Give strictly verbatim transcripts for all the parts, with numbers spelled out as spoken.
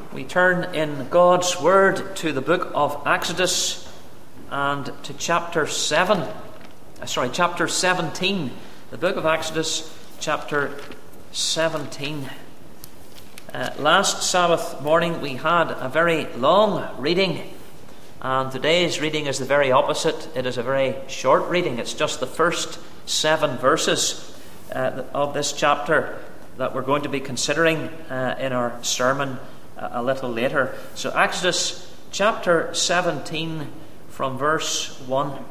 We turn in God's Word to the book of Exodus and to chapter seven. Uh, sorry, chapter seventeen. The book of Exodus, chapter seventeen. Uh, last Sabbath morning we had a very long reading, and today's reading is the very opposite. It is a very short reading. It's just the first seven verses uh, of this chapter that we're going to be considering uh, in our sermon a little later. So Exodus chapter seventeen from verse one.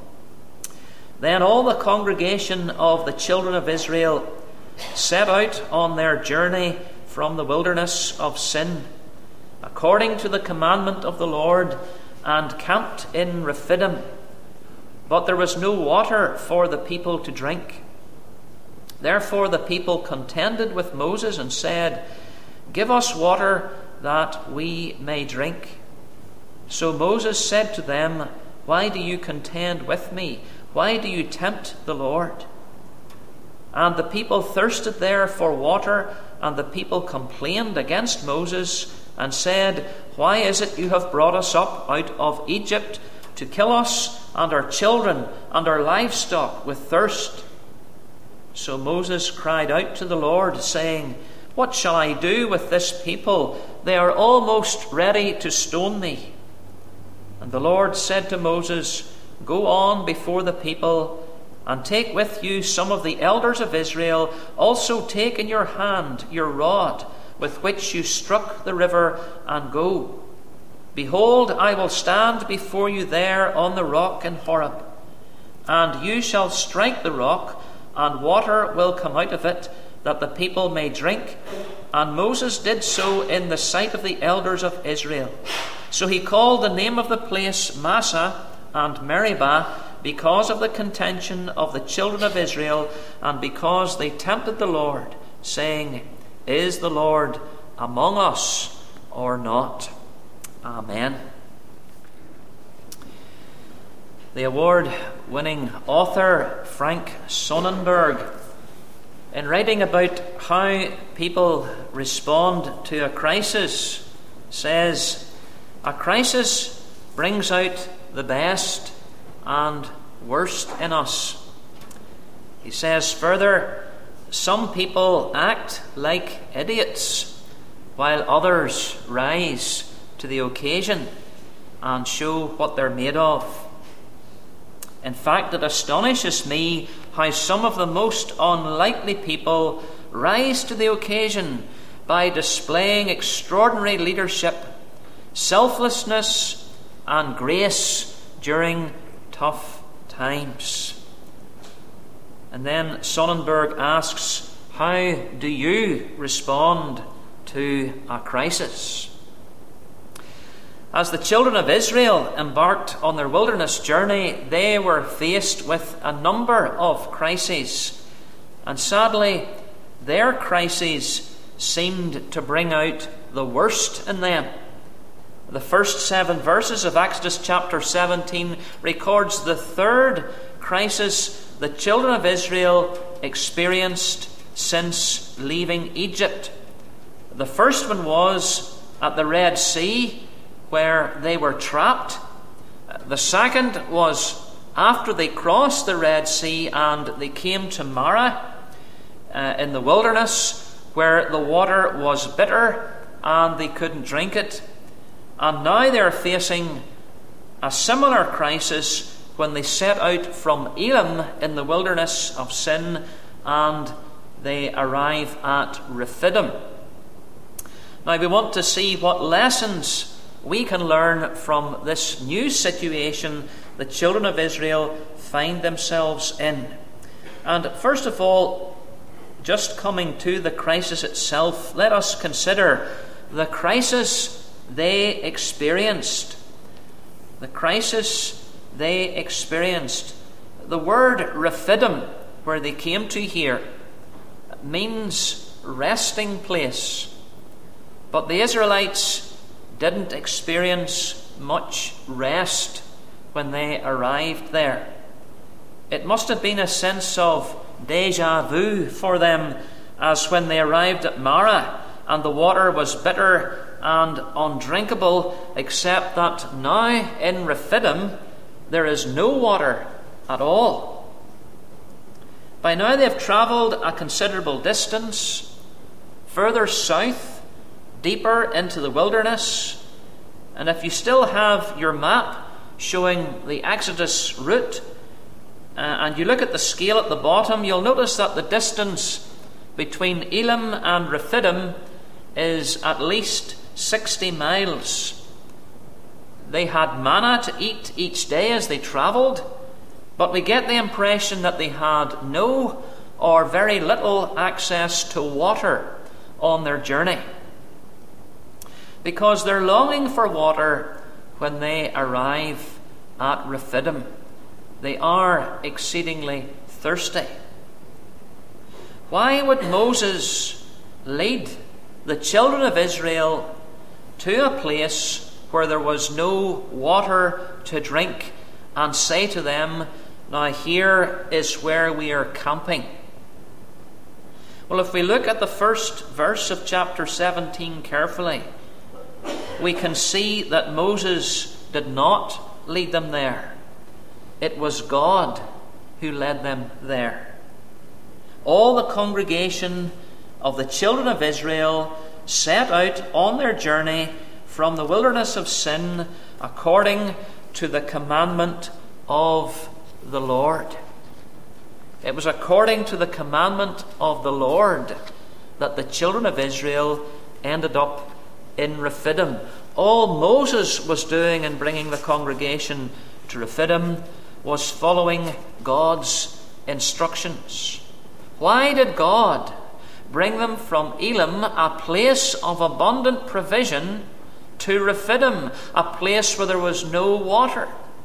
Then all the congregation of the children of Israel set out on their journey from the wilderness of Sin, according to the commandment of the Lord, and camped in Rephidim. But there was no water for the people to drink. Therefore the people contended with Moses and said, "Give us water that we may drink." So Moses said to them, "Why do you contend with me? Why do you tempt the Lord?" And the people thirsted there for water, and the people complained against Moses and said, "Why is it you have brought us up out of Egypt to kill us and our children and our livestock with thirst?" So Moses cried out to the Lord, saying, "What shall I do with this people? They are almost ready to stone me." And the Lord said to Moses, "Go on before the people, and take with you some of the elders of Israel. Also take in your hand your rod with which you struck the river, and go. Behold, I will stand before you there on the rock in Horeb. And you shall strike the rock, and water will come out of it, that the people may drink." And Moses did so in the sight of the elders of Israel. So he called the name of the place Massah and Meribah, because of the contention of the children of Israel, and because they tempted the Lord, saying, "Is the Lord among us or not?" Amen. The award-winning author Frank Sonnenberg, in writing about how people respond to a crisis, says, "A crisis brings out the best and worst in us." He says further, "Some people act like idiots, while others rise to the occasion and show what they're made of. In fact, it astonishes me how some of the most unlikely people rise to the occasion by displaying extraordinary leadership, selflessness, and grace during tough times." And then Sonnenberg asks, how do you respond to a crisis? As the children of Israel embarked on their wilderness journey, they were faced with a number of crises. And sadly, their crises seemed to bring out the worst in them. The first seven verses of Exodus chapter seventeen records the third crisis the children of Israel experienced since leaving Egypt. The first one was at the Red Sea, where they were trapped. The second was after they crossed the Red Sea and they came to Marah uh, in the wilderness, where the water was bitter and they couldn't drink it. And now they're facing a similar crisis when they set out from Elim in the wilderness of Sin and they arrive at Rephidim. Now we want to see what lessons we can learn from this new situation the children of Israel find themselves in. And first of all, just coming to the crisis itself, let us consider the crisis they experienced. The crisis they experienced. The word Rephidim, where they came to here, means resting place. But the Israelites didn't experience much rest when they arrived there. It must have been a sense of deja vu for them, as when they arrived at Marah and the water was bitter and undrinkable, except that now in Rephidim there is no water at all. By now they have travelled a considerable distance, further south, deeper into the wilderness. And if you still have your map showing the Exodus route, uh, and you look at the scale at the bottom, you'll notice that the distance between Elim and Rephidim is at least sixty miles. They had manna to eat each day as they travelled, but we get the impression that they had no or very little access to water on their journey, because they're longing for water when they arrive at Rephidim. They are exceedingly thirsty. Why would Moses lead the children of Israel to a place where there was no water to drink and say to them, "Now here is where we are camping"? Well, if we look at the first verse of chapter seventeen carefully, we can see that Moses did not lead them there. It was God who led them there. All the congregation of the children of Israel set out on their journey from the wilderness of sin according to the commandment of the Lord. It was according to the commandment of the Lord that the children of Israel ended up in Rephidim. All Moses was doing in bringing the congregation to Rephidim was following God's instructions. Why did God bring them from Elim, a place of abundant provision, to Rephidim, a place where there was no water?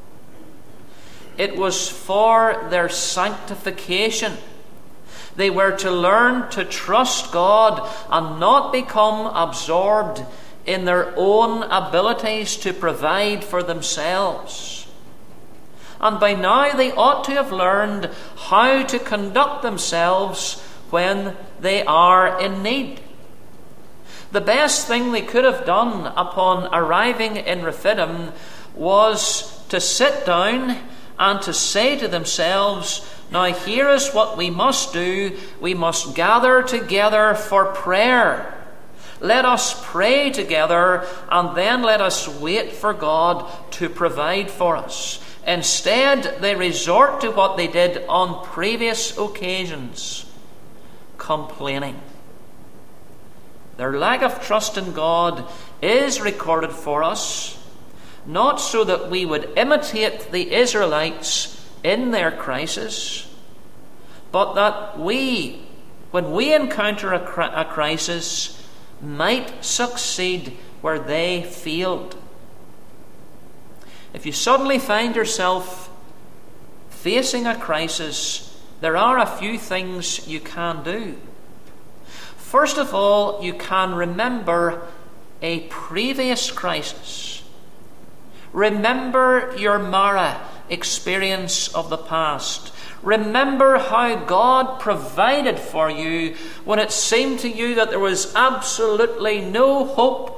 It was for their sanctification. They were to learn to trust God and not become absorbed in their own abilities to provide for themselves. And by now they ought to have learned how to conduct themselves when they are in need. The best thing they could have done upon arriving in Rephidim was to sit down and to say to themselves, "Now here is what we must do. We must gather together for prayer. Let us pray together, and then let us wait for God to provide for us." Instead, they resort to what they did on previous occasions: complaining. Their lack of trust in God is recorded for us, not so that we would imitate the Israelites in their crisis, but that we, when we encounter a, cri- a crisis, might succeed where they failed. If you suddenly find yourself facing a crisis, there are a few things you can do. First of all, you can remember a previous crisis. Remember your Mara experience of the past. Remember how God provided for you when it seemed to you that there was absolutely no hope.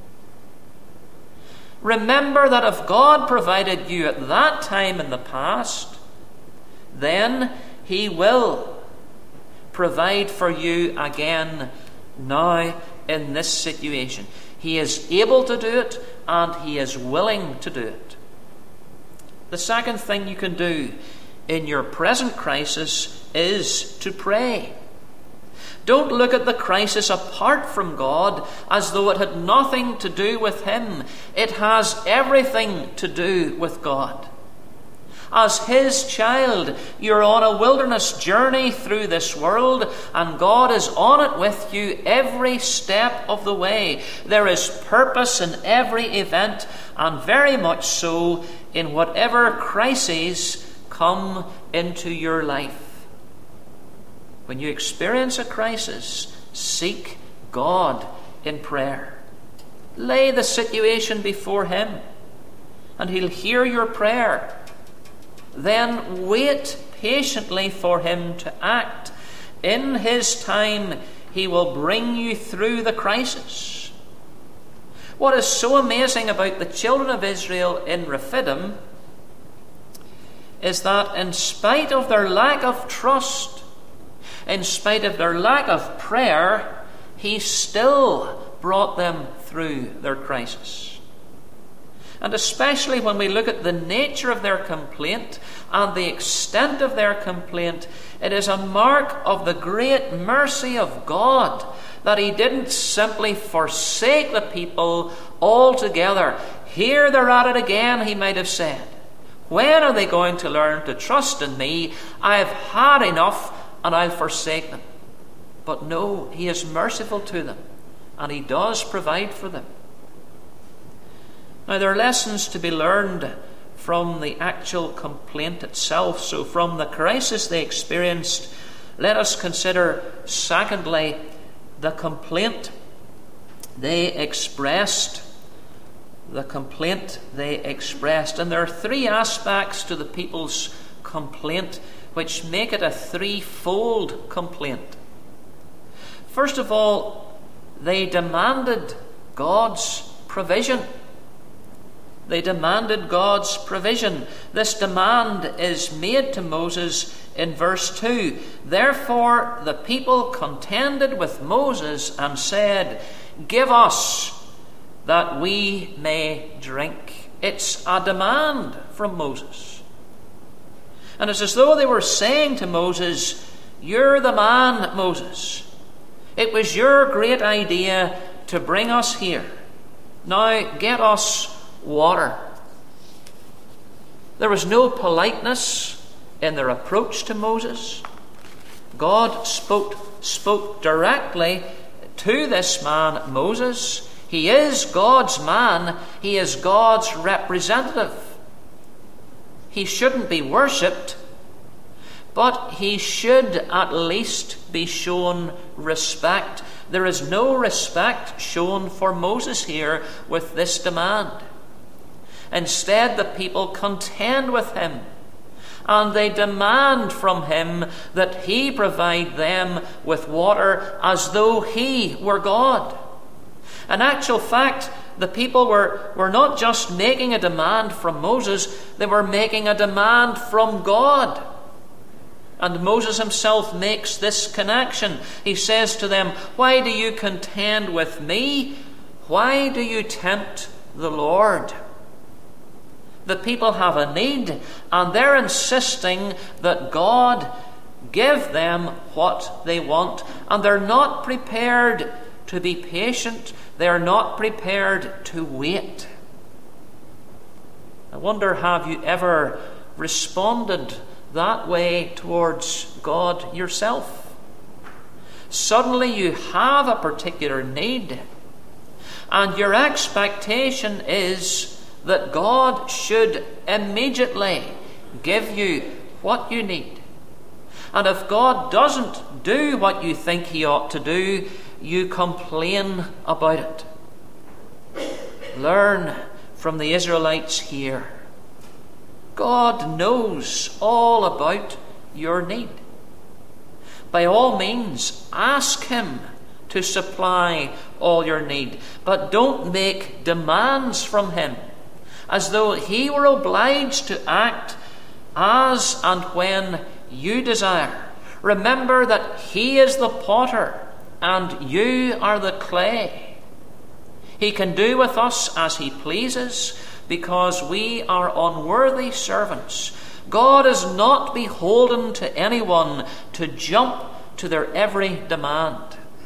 Remember that if God provided you at that time in the past, then He will provide for you again now in this situation. He is able to do it, and He is willing to do it. The second thing you can do in your present crisis is to pray. Don't look at the crisis apart from God as though it had nothing to do with Him. It has everything to do with God. As His child, you're on a wilderness journey through this world, and God is on it with you every step of the way. There is purpose in every event, and very much so in whatever crises come into your life. When you experience a crisis, seek God in prayer. Lay the situation before Him, and He'll hear your prayer. Then wait patiently for Him to act. In His time, He will bring you through the crisis. What is so amazing about the children of Israel in Rephidim is that in spite of their lack of trust, in spite of their lack of prayer, he still brought them through their crisis. And especially when we look at the nature of their complaint and the extent of their complaint, it is a mark of the great mercy of God that he didn't simply forsake the people altogether. Here they're at it again, he might have said. When are they going to learn to trust in me? I've had enough and I'll forsake them. But no, he is merciful to them and he does provide for them. Now, there are lessons to be learned from the actual complaint itself. So from the crisis they experienced, let us consider, secondly, the complaint they expressed. The complaint they expressed. And there are three aspects to the people's complaint which make it a threefold complaint. First of all, they demanded God's provision. They demanded God's provision. This demand is made to Moses in verse two. Therefore the people contended with Moses and said, "Give us that we may drink." It's a demand from Moses. And it's as though they were saying to Moses, "You're the man, Moses. It was your great idea to bring us here. Now get us water." There was no politeness in their approach to Moses. God spoke, spoke directly to this man, Moses. He is God's man. He is God's representative. He shouldn't be worshipped, but he should at least be shown respect. There is no respect shown for Moses here with this demand. Instead, the people contend with him, and they demand from him that he provide them with water as though he were God. In actual fact, the people were, were not just making a demand from Moses, they were making a demand from God. And Moses himself makes this connection. He says to them, "Why do you contend with me? Why do you tempt the Lord?" The people have a need, and they're insisting that God give them what they want. And they're not prepared to be patient. They're not prepared to wait. I wonder, have you ever responded that way towards God yourself? Suddenly you have a particular need, and your expectation is that God should immediately give you what you need. And if God doesn't do what you think he ought to do, you complain about it. Learn from the Israelites here. God knows all about your need. By all means, ask him to supply all your need, but don't make demands from him as though he were obliged to act as and when you desire. Remember that he is the potter and you are the clay. He can do with us as he pleases because we are unworthy servants. God is not beholden to anyone to jump to their every demand.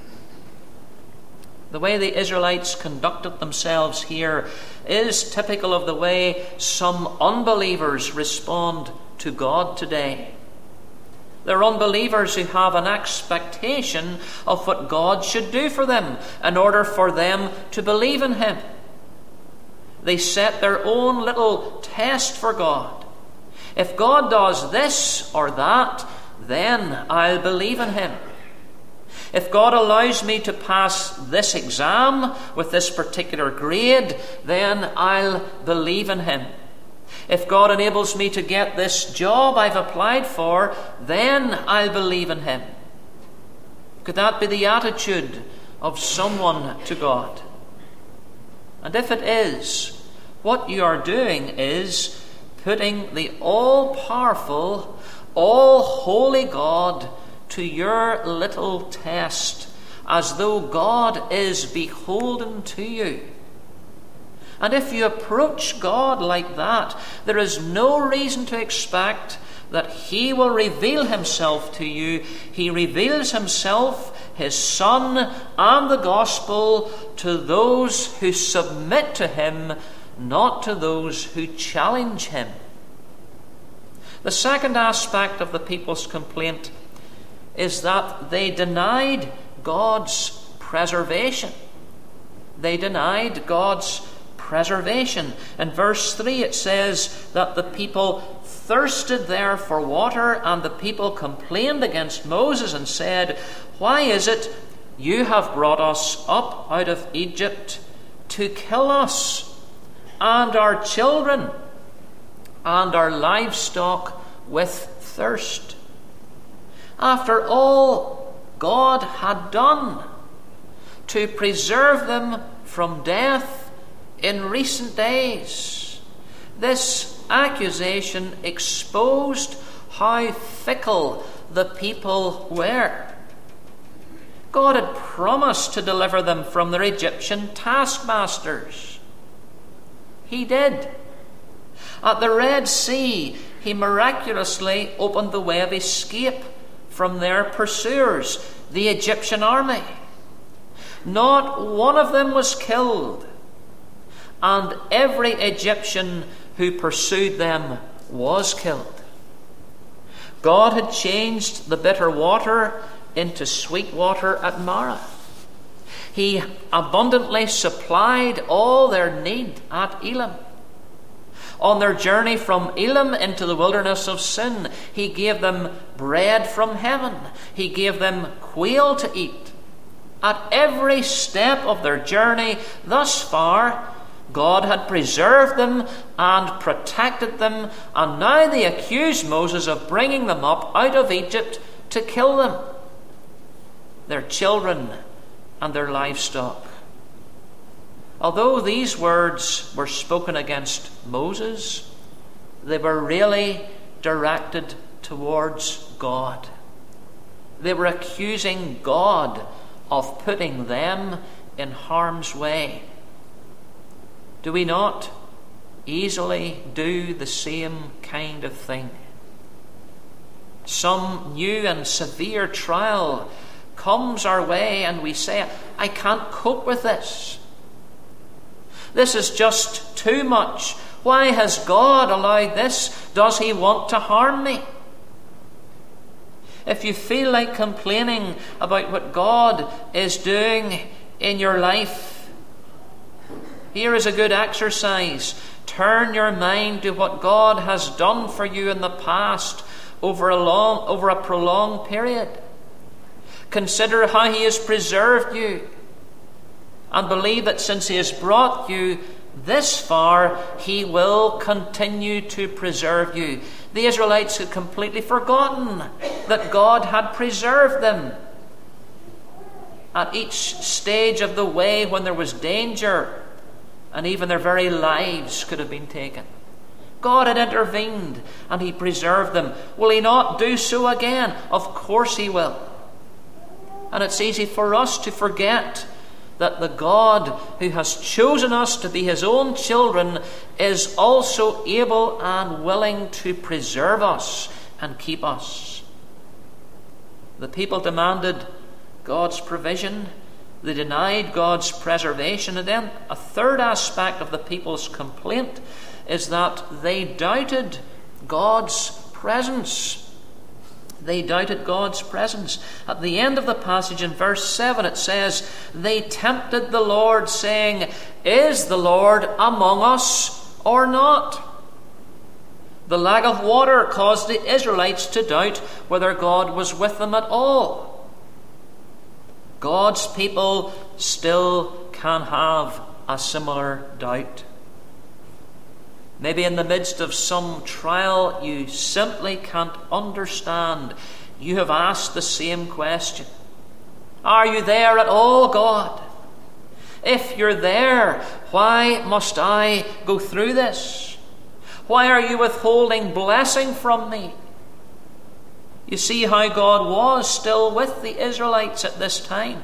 The way the Israelites conducted themselves here is typical of the way some unbelievers respond to God today. They're unbelievers who have an expectation of what God should do for them in order for them to believe in him. They set their own little test for God. If God does this or that, then I'll believe in him. If God allows me to pass this exam with this particular grade, then I'll believe in him. If God enables me to get this job I've applied for, then I'll believe in him. Could that be the attitude of someone to God? And if it is, what you are doing is putting the all-powerful, all-holy God to your little test, as though God is beholden to you. And if you approach God like that, there is no reason to expect that He will reveal Himself to you. He reveals Himself, His Son, and the Gospel to those who submit to Him, not to those who challenge Him. The second aspect of the people's complaint is that they denied God's preservation. They denied God's preservation. In verse three it says that the people thirsted there for water, and the people complained against Moses and said, "Why is it you have brought us up out of Egypt to kill us and our children and our livestock with thirst?" After all God had done to preserve them from death in recent days, this accusation exposed how fickle the people were. God had promised to deliver them from their Egyptian taskmasters. He did. At the Red Sea, He miraculously opened the way of escape from their pursuers, the Egyptian army. Not one of them was killed, and every Egyptian who pursued them was killed. God had changed the bitter water into sweet water at Marah. He abundantly supplied all their need at Elim. On their journey from Elim into the wilderness of Sin, He gave them bread from heaven. He gave them quail to eat. At every step of their journey thus far, God had preserved them and protected them, and now they accuse Moses of bringing them up out of Egypt to kill them, their children and their livestock. Although these words were spoken against Moses, they were really directed towards God. They were accusing God of putting them in harm's way. Do we not easily do the same kind of thing? Some new and severe trial comes our way and we say, "I can't cope with this. This is just too much. Why has God allowed this? Does He want to harm me?" If you feel like complaining about what God is doing in your life, here is a good exercise. Turn your mind to what God has done for you in the past over a long, over a prolonged period. Consider how He has preserved you, and believe that since He has brought you this far, He will continue to preserve you. The Israelites had completely forgotten that God had preserved them at each stage of the way when there was danger, and even their very lives could have been taken. God had intervened and He preserved them. Will He not do so again? Of course He will. And it's easy for us to forget that the God who has chosen us to be His own children is also able and willing to preserve us and keep us. The people demanded God's provision. They denied God's preservation. And then a third aspect of the people's complaint is that they doubted God's presence. They doubted God's presence. At the end of the passage in verse seven it says, "They tempted the Lord, saying, 'Is the Lord among us or not?'" The lack of water caused the Israelites to doubt whether God was with them at all. God's people still can have a similar doubt. Maybe in the midst of some trial you simply can't understand. You have asked the same question. Are you there at all, God? If you're there, why must I go through this? Why are you withholding blessing from me? You see how God was still with the Israelites at this time.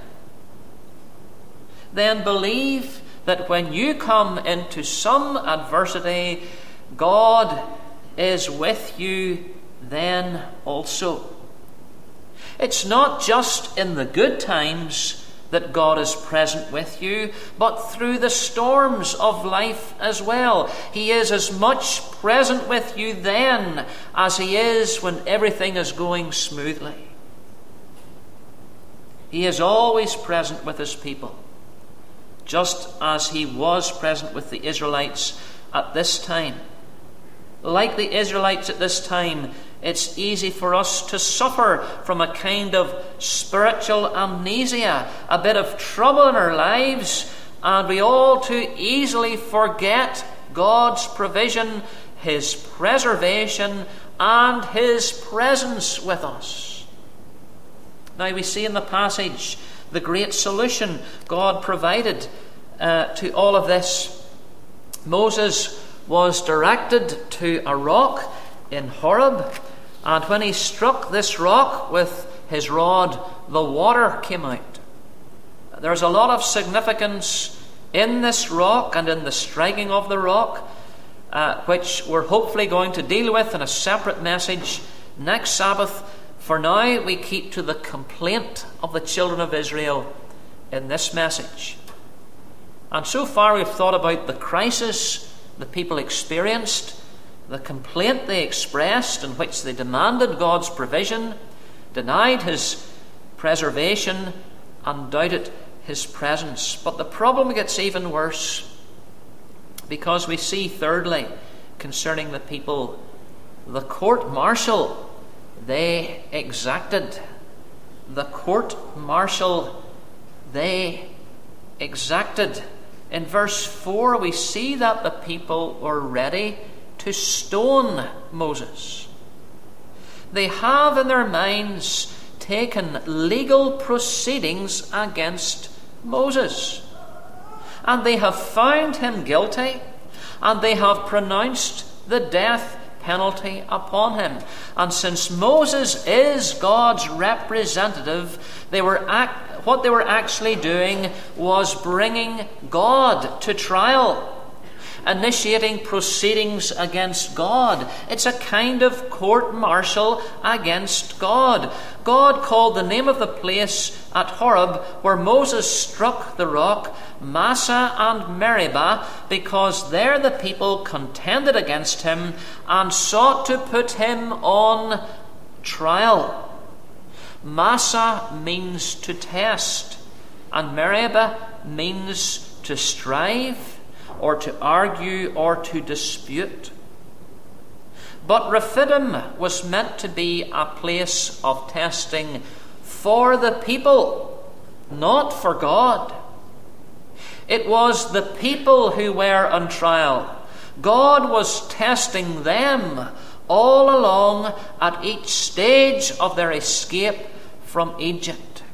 Then believe that when you come into some adversity, God is with you then also. It's not just in the good times that God is present with you, but through the storms of life as well. He is as much present with you then as He is when everything is going smoothly. He is always present with His people, just as He was present with the Israelites at this time. Like the Israelites at this time, it's easy for us to suffer from a kind of spiritual amnesia, a bit of trouble in our lives, and we all too easily forget God's provision, His preservation, and His presence with us. Now we see in the passage the great solution God provided uh, to all of this. Moses was directed to a rock in Horeb, and when he struck this rock with his rod, the water came out. There's a lot of significance in this rock and in the striking of the rock, uh, which we're hopefully going to deal with in a separate message next Sabbath. For now, we keep to the complaint of the children of Israel in this message. And so far we've thought about the crisis the people experienced, the complaint they expressed in which they demanded God's provision, denied His preservation, and doubted His presence. But the problem gets even worse, because we see, thirdly, concerning the people, the court-martial they exacted. The court-martial they exacted. In verse four, we see that the people were ready to stone Moses. They have in their minds taken legal proceedings against Moses, and they have found him guilty, and they have pronounced the death penalty upon him. And since Moses is God's representative, they were act- what they were actually doing was bringing God to trial, initiating proceedings against God. It's a kind of court-martial against God. God called the name of the place at Horeb, where Moses struck the rock, Massah and Meribah, because there the people contended against him and sought to put him on trial. Massah means to test, and Meribah means to strive, or to argue, or to dispute. But Rephidim was meant to be a place of testing for the people, not for God. It was the people who were on trial. God was testing them all along at each stage of their escape from Egypt.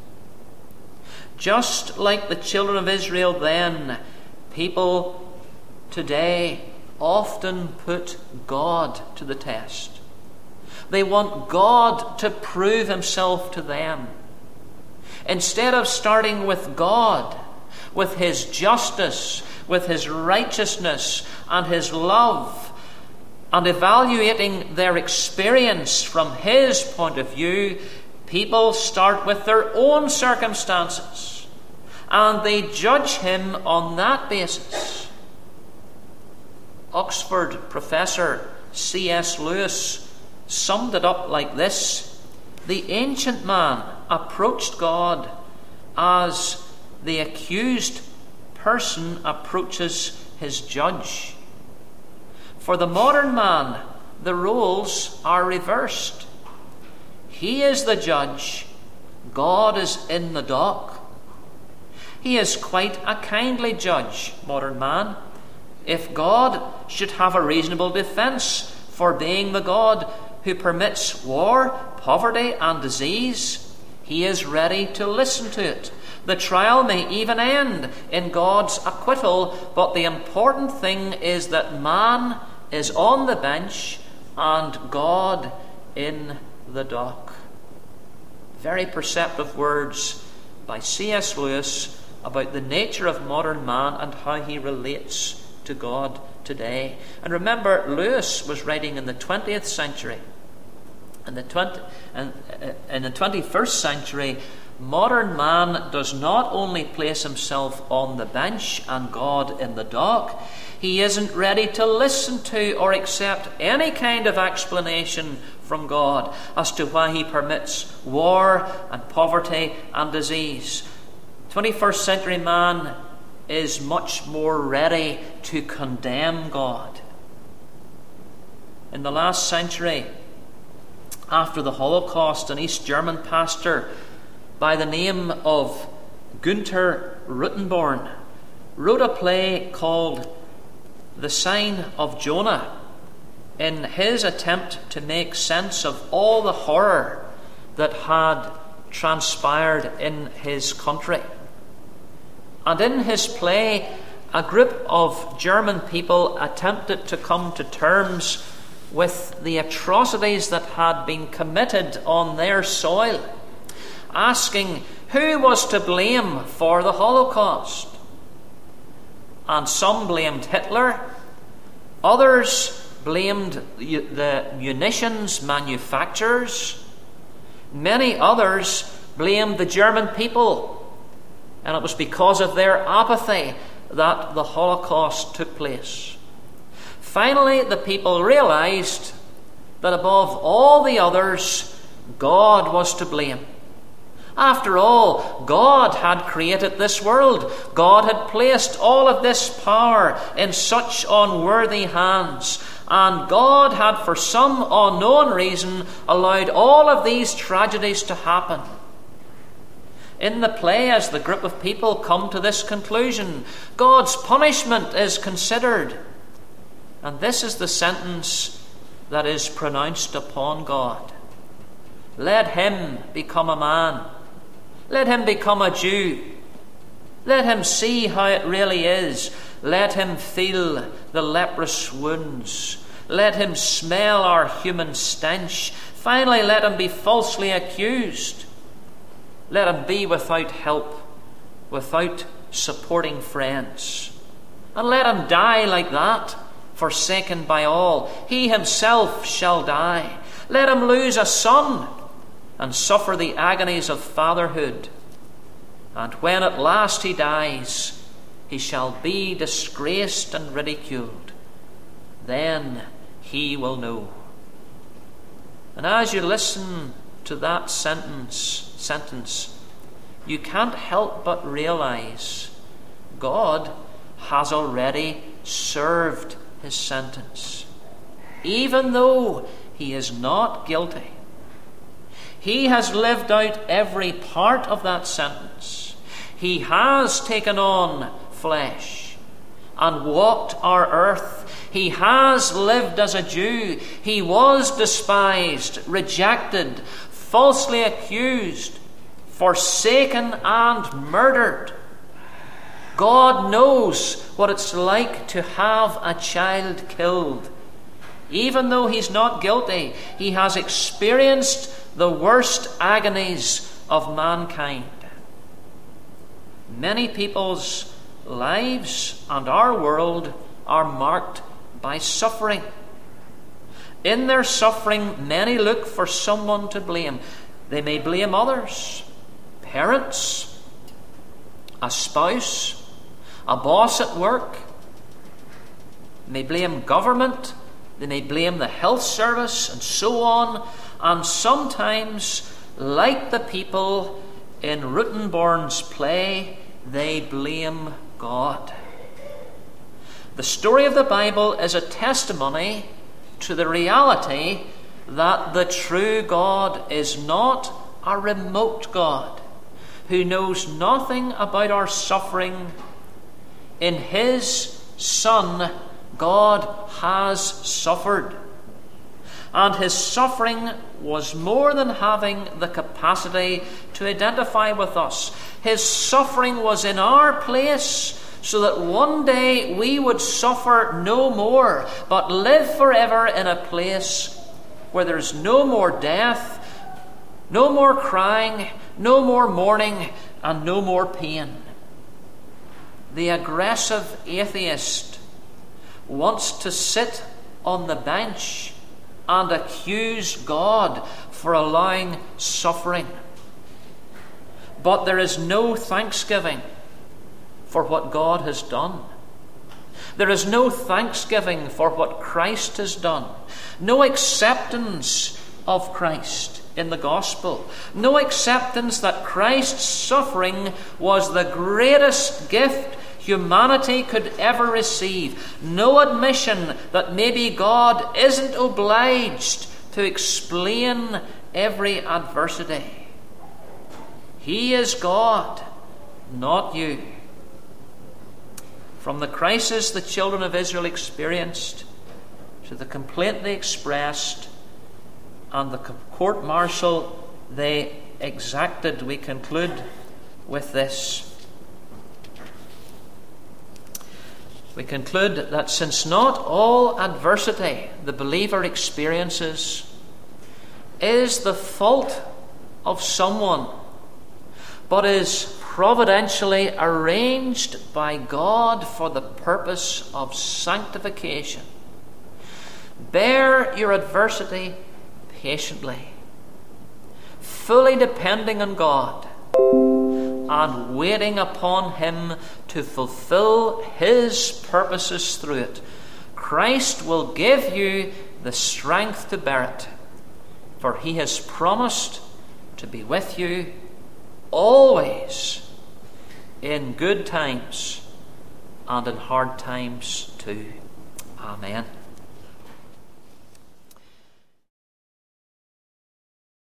Just like the children of Israel then, people today often put God to the test. They want God to prove Himself to them. Instead of starting with God, with His justice, with His righteousness and His love, and evaluating their experience from His point of view, people start with their own circumstances, and they judge Him on that basis. Oxford professor C S Lewis summed it up like this: the ancient man approached God as the accused person approaches his judge. For the modern man, the roles are reversed. He is the judge, God is in the dock. He is quite a kindly judge, modern man. If God should have a reasonable defence for being the God who permits war, poverty and disease, He is ready to listen to it. The trial may even end in God's acquittal, but the important thing is that man is on the bench and God in the dock. Very perceptive words by C S Lewis about the nature of modern man and how he relates to God today. And remember, Lewis was writing in the twentieth century. In the, twenty, in, in the twenty-first century, modern man does not only place himself on the bench and God in the dock, he isn't ready to listen to or accept any kind of explanation from God as to why he permits war and poverty and disease. twenty-first century man is much more ready to condemn God. In the last century, after the Holocaust, an East German pastor by the name of Günther Routenborn wrote a play called The Sign of Jonah in his attempt to make sense of all the horror that had transpired in his country. And in his play, a group of German people attempted to come to terms with the atrocities that had been committed on their soil, asking who was to blame for the Holocaust. And some blamed Hitler, others blamed the munitions manufacturers, many others blamed the German people, and it was because of their apathy that the Holocaust took place. Finally, the people realized that above all the others, God was to blame. After all, God had created this world. God had placed all of this power in such unworthy hands. And God had, for some unknown reason, allowed all of these tragedies to happen. In the play, as the group of people come to this conclusion, God's punishment is considered. And this is the sentence that is pronounced upon God. Let him become a man. Let him become a Jew. Let him see how it really is. Let him feel the leprous wounds. Let him smell our human stench. Finally, let him be falsely accused. Let him be without help, without supporting friends. And let him die like that, forsaken by all. He himself shall die. Let him lose a son and suffer the agonies of fatherhood. And when at last he dies, he shall be disgraced and ridiculed. Then he will know. And as you listen to that sentence, sentence, you can't help but realize God has already served his sentence. Even though he is not guilty, he has lived out every part of that sentence. He has taken on flesh and walked our earth. He has lived as a Jew. He was despised, rejected, falsely accused, forsaken and murdered. God knows what it's like to have a child killed. Even though he's not guilty, he has experienced the worst agonies of mankind. Many people's lives and our world are marked by suffering. In their suffering, many look for someone to blame. They may blame others, parents, a spouse, a boss at work. They may blame government. They may blame the health service and so on. And sometimes, like the people in Routenborn's play, they blame God. The story of the Bible is a testimony to the reality that the true God is not a remote God who knows nothing about our suffering. In his Son, God has suffered. And his suffering was more than having the capacity to identify with us. His suffering was in our place, so that one day we would suffer no more, but live forever in a place where there's no more death, no more crying, no more mourning, and no more pain. The aggressive atheist wants to sit on the bench and accuse God for allowing suffering. But there is no thanksgiving for what God has done. There is no thanksgiving for what Christ has done. No acceptance of Christ in the gospel. No acceptance that Christ's suffering was the greatest gift humanity could ever receive. No admission that maybe God isn't obliged to explain every adversity. He is God, not you. From the crisis the children of Israel experienced to the complaint they expressed and the court-martial they exacted, we conclude with this. We conclude that since not all adversity the believer experiences is the fault of someone, but is providentially arranged by God for the purpose of sanctification, bear your adversity patiently, fully depending on God and waiting upon Him to fulfill His purposes through it. Christ will give you the strength to bear it, for He has promised to be with you always, in good times and in hard times too. Amen.